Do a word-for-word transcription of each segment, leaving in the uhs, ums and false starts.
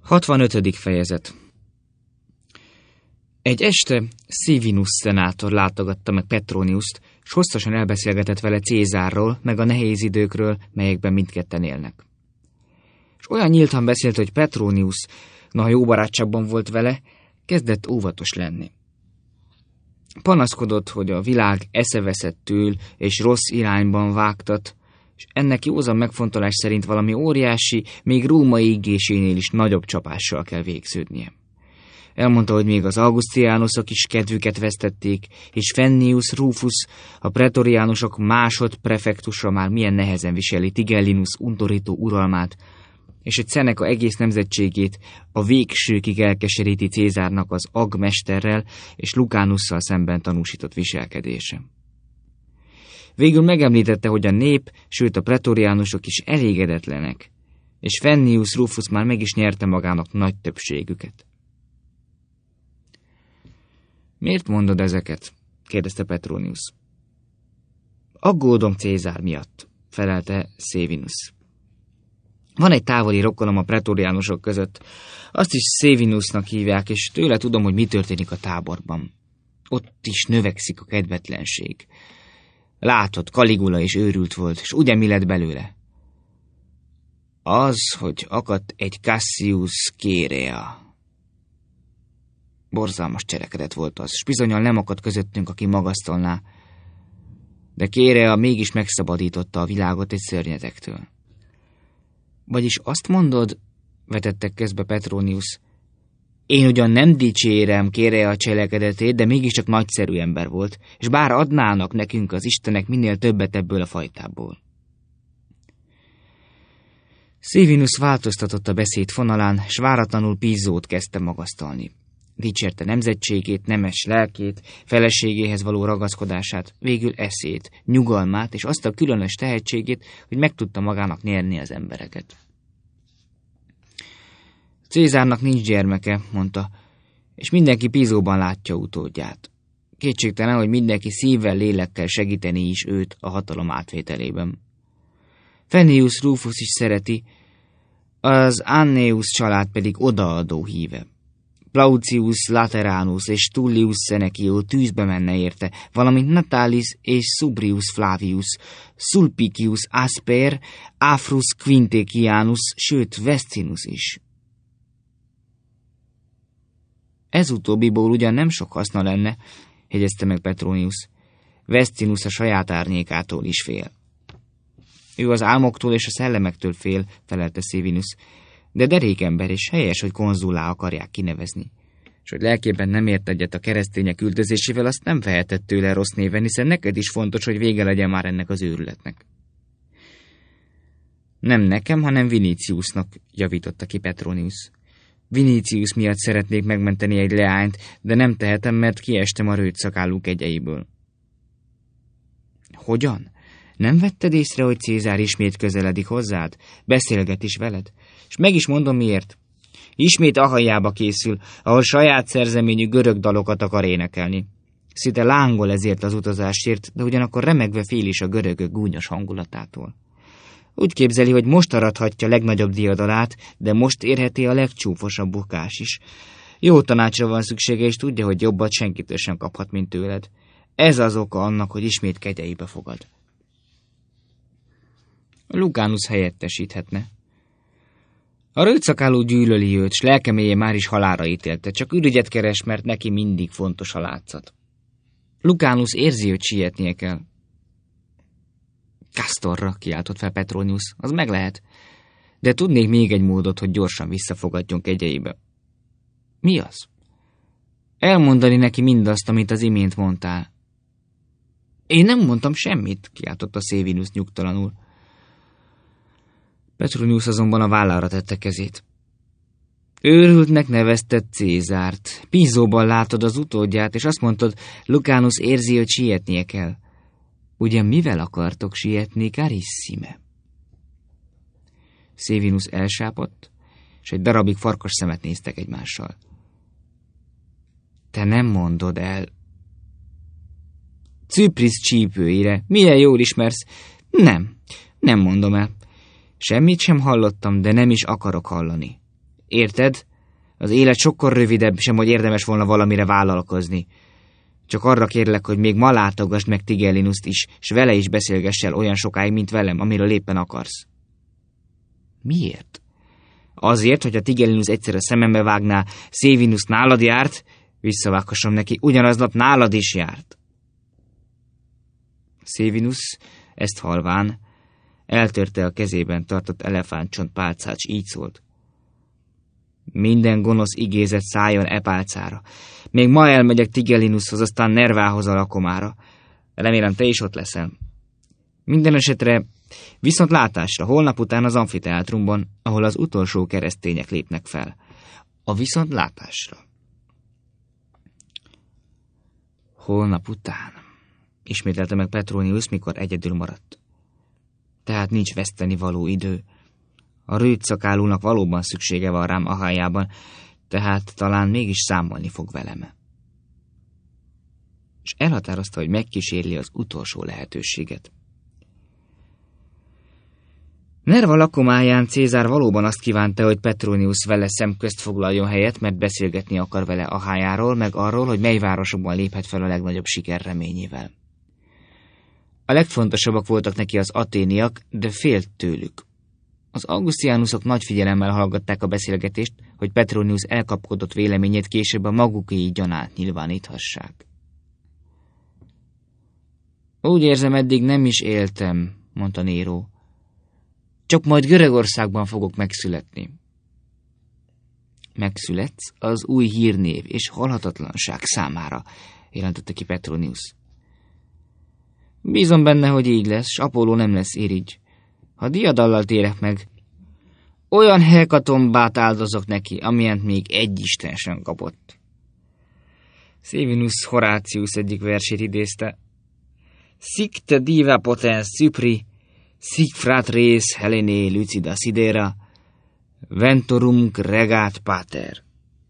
hatvanötödik fejezet. Egy este Sévinus szenátor látogatta meg Petroniust, s hosszasan elbeszélgetett vele Cézárról, meg a nehéz időkről, melyekben mindketten élnek. És olyan nyíltan beszélt, hogy Petronius, noha jó barátságban volt vele, kezdett óvatos lenni. Panaszkodott, hogy a világ eszeveszettül és rossz irányban vágtat, és ennek józan megfontolás szerint valami óriási, még római égésénél is nagyobb csapással kell végződnie. Elmondta, hogy még az augusztiánusok is kedvüket vesztették, és Fennius Rufus, a pretoriánusok másodprefektusa már milyen nehezen viseli Tigellinus undorító uralmát, és hogy Seneca egész nemzetségét a végsőkig elkeseríti Cézárnak az agmesterrel és Lucanusszal szemben tanúsított viselkedése. Végül megemlítette, hogy a nép, sőt a pretoriánusok is elégedetlenek, és Fennius Rufus már meg is nyerte magának nagy többségüket. Miért mondod ezeket? Kérdezte Petronius. Aggódom Cézár miatt, felelte Sévinus. Van egy távoli rokonom a pretoriánusok között, azt is Sévinusnak hívják, és tőle tudom, hogy mi történik a táborban. Ott is növekszik a kedvetlenség. Látod, Caligula is őrült volt, és ugye mi lett belőle? Az, hogy akadt egy Cassius Chaerea. Borzalmas cselekedet volt az, s bizonnyal nem akadt közöttünk, aki magasztalná, de Chaerea mégis megszabadította a világot egy szörnyetektől. Vagyis azt mondod, vetettek közbe Petronius, én ugyan nem dicsérem Chaerea cselekedetét, de mégiscsak nagyszerű ember volt, és bár adnának nekünk az istenek minél többet ebből a fajtából. Sévinus változtatott a beszéd fonalán, s váratlanul Pizzót kezdte magasztalni. Dicsérte nemzetségét, nemes lelkét, feleségéhez való ragaszkodását, végül eszét, nyugalmát és azt a különös tehetségét, hogy meg tudta magának nyerni az embereket. Cézárnak nincs gyermeke, mondta, és mindenki Pizzóban látja utódját. Kétségtelen, hogy mindenki szívvel, lélekkel segíteni is őt a hatalom átvételében. Fennius Rufus is szereti, az Anneus család pedig odaadó híve. Plautius Lateranus és Tullius Senecio tűzbe menne érte, valamint Natalis és Subrius Flavius, Sulpicius Asper, Afrus Quintecianus, sőt Vestinus is. Ez utóbbiból ugyan nem sok haszna lenne, jegyezte meg Petronius. Vestinus a saját árnyékától is fél. Ő az álmoktól és a szellemektől fél, felelte Sévinus, de derék ember, és helyes, hogy konzullá akarják kinevezni. És hogy lelkében nem ért egyet a keresztények üldözésével, azt nem vehetett tőle rossz néven, hiszen neked is fontos, hogy vége legyen már ennek az őrületnek. Nem nekem, hanem Viniciusnak, javította ki Petronius. Vinicius miatt szeretnék megmenteni egy leányt, de nem tehetem, mert kiestem a röjtszakálú kegyeiből. Hogyan? Nem vetted észre, hogy Cézár ismét közeledik hozzád? Beszélget is veled? És meg is mondom miért. Ismét Ahaiába készül, ahol saját szerzeményű görög dalokat akar énekelni. Szinte lángol ezért az utazásért, de ugyanakkor remegve fél is a görögök gúnyos hangulatától. Úgy képzeli, hogy most arathatja legnagyobb diadalát, de most érheti a legcsúfosabb bukás is. Jó tanácsra van szüksége, és tudja, hogy jobbat senkitől sem kaphat, mint tőled. Ez az oka annak, hogy ismét kegyeibe fogad. Lucanus helyettesíthetne. A röjtszakáló gyűlöli őt, s lelkemélye már is halálra ítélte, csak ürügyet keres, mert neki mindig fontos a látszat. Lucanus érzi, hogy sietnie kell. Castorra, kiáltott fel Petronius, az meg lehet, de tudnék még egy módot, hogy gyorsan visszafogadjon kegyeibe. Mi az? Elmondani neki mindazt, amit az imént mondtál. Én nem mondtam semmit, kiáltotta Sévinus nyugtalanul. Petronius azonban a vállára tette kezét. Őrültnek nevezted Cézárt. Pizzóban látod az utódját, és azt mondtad, Lucanus érzi, hogy sietnie kell. Ugye mivel akartok sietni, carissime? Sévinus elsápadt, és egy darabig farkas szemet néztek egymással. Te nem mondod el. Cypris csípőire, milyen jól ismersz. Nem, nem mondom el. Semmit sem hallottam, de nem is akarok hallani. Érted? Az élet sokkal rövidebb, sem hogy érdemes volna valamire vállalkozni. Csak arra kérlek, hogy még ma látogasd meg Tigellinuszt is, s vele is beszélgess el olyan sokáig, mint velem, amiről éppen akarsz. Miért? Azért, hogy a Tigellinus egyszer a szemembe vágná, Sévinus nálad járt, visszavághassam neki, ugyanaznap nálad is járt. Sévinus ezt halván eltörte a kezében tartott elefántcsont pálcát, s így szólt. Minden gonosz igézet szálljon e pálcára. Még ma elmegyek Tigellinushoz, aztán Nervához a lakomára. Remélem, te is ott leszel. Minden esetre viszont látásra, holnap után az amfiteátrumban, ahol az utolsó keresztények lépnek fel. A viszont látásra. Holnap után, ismételte meg Petronius, mikor egyedül maradt. Tehát nincs veszteni való idő. A rőtszakálónak valóban szüksége van rám Ahájában, tehát talán mégis számolni fog velem. És elhatározta, hogy megkísérli az utolsó lehetőséget. Nerva lakomáján Cézár valóban azt kívánta, hogy Petronius vele szemközt foglaljon helyet, mert beszélgetni akar vele Ahájáról, meg arról, hogy mely városokban léphet fel a legnagyobb siker reményével. A legfontosabbak voltak neki az aténiak, de félt tőlük. Az augusztiánusok nagy figyelemmel hallgatták a beszélgetést, hogy Petronius elkapkodott véleményét később a magukéi gyanát nyilváníthassák. Úgy érzem, eddig nem is éltem, mondta Néró. Csak majd Görögországban fogok megszületni. Megszületsz az új hírnév és halhatatlanság számára, jelentette ki Petronius. Bízom benne, hogy így lesz, s Apolló nem lesz irigy. Ha diadallal térek meg, olyan hekatombát áldozok neki, amilyent még egy isten sem kapott. Sévinus Horácius egyik versét idézte. Sicte diva potens Cypri, sic fratres Helené lucida sidera, ventorum regat pater.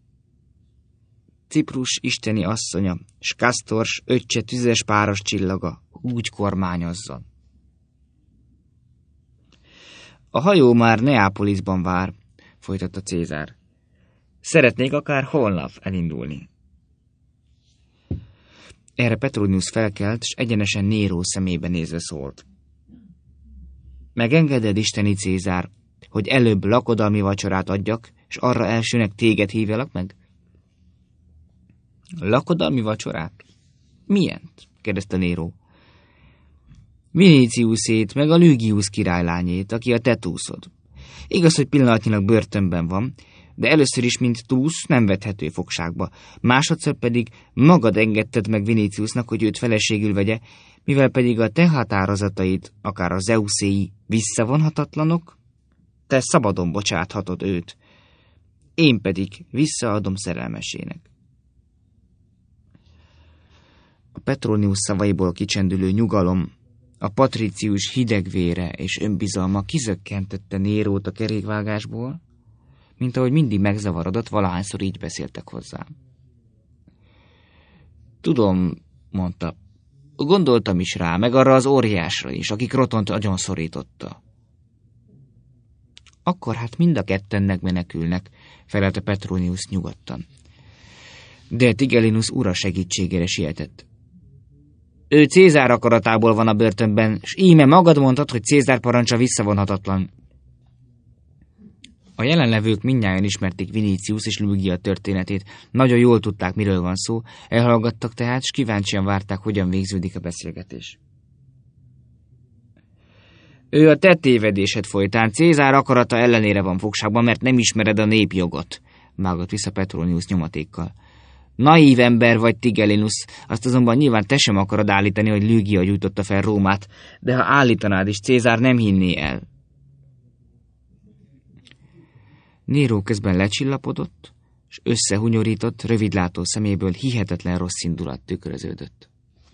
Ciprus isteni asszonya, s Kasztors öccse tüzes páros csillaga, úgy kormányozzon. A hajó már Neápolisban vár, folytatta Cézár. Szeretnék akár holnap elindulni. Erre Petronius felkelt, s egyenesen Néró szemébe nézve szólt. Megengeded, isteni Cézár, hogy előbb lakodalmi vacsorát adjak, és arra elsőnek téged hívjalak meg? Lakodalmi vacsorát? Milyent? Kérdezte Néró. Viníciuszét, meg a Lügius királylányét, aki a te túszod. Igaz, hogy pillanatnyilag börtönben van, de először is, mint túsz, nem vethető fogságba. Másodszor pedig magad engedted meg Viníciusnak, hogy őt feleségül vegye, mivel pedig a te határozatait, akár a Zeuszéi visszavonhatatlanok, te szabadon bocsáthatod őt. Én pedig visszaadom szerelmesének. A Petronius szavaiból kicsendülő nyugalom, a patricius hidegvére és önbizalma kizökkentette Nérót a kerékvágásból, mint ahogy mindig megzavarodott, valahányszor így beszéltek hozzá. Tudom, mondta, gondoltam is rá, meg arra az óriásra is, aki Krotont agyon szorította. Akkor hát mind a ketten megmenekülnek, felelte Petronius nyugodtan. De Tigellinus ura segítségére sietett. Ő Cézár akaratából van a börtönben, s íme magad mondtad, hogy Cézár parancsa visszavonhatatlan. A jelenlevők mindnyájan ismerték Vinícius és Lügia történetét, nagyon jól tudták, miről van szó, elhallgattak tehát, s kíváncsian várták, hogyan végződik a beszélgetés. Ő a te tévedésed folytán Cézár akarata ellenére van fogságban, mert nem ismered a népjogot, vágott vissza Petronius nyomatékkal. Naív ember vagy, Tigellinus, azt azonban nyilván te sem akarod állítani, hogy Lügia gyújtotta fel Rómát, de ha állítanád is, Cézár nem hinné el. Néró közben lecsillapodott, és összehunyorított, rövidlátó szeméből hihetetlen rossz indulat tükröződött.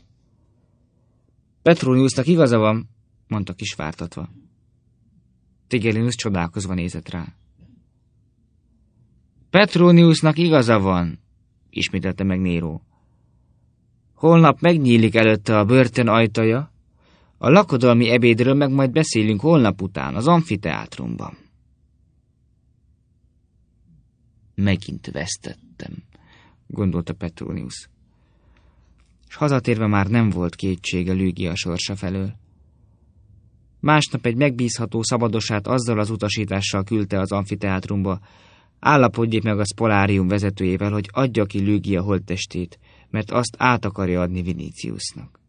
Petroniusnak igaza van, mondta kisvártatva. Tigellinus csodálkozva nézett rá. Petroniusnak igaza van, ismételte meg Néró. Holnap megnyílik előtte a börtön ajtaja, a lakodalmi ebédről meg majd beszélünk holnap után az amfiteátrumban. Megint vesztettem, gondolta Petronius. És hazatérve már nem volt kétsége Lügia sorsa felől. Másnap egy megbízható szabadosát azzal az utasítással küldte az amfiteátrumba, állapodjék meg a Spolárium vezetőjével, hogy adja ki Lügia holttestét, mert azt át akarja adni Viniciusnak.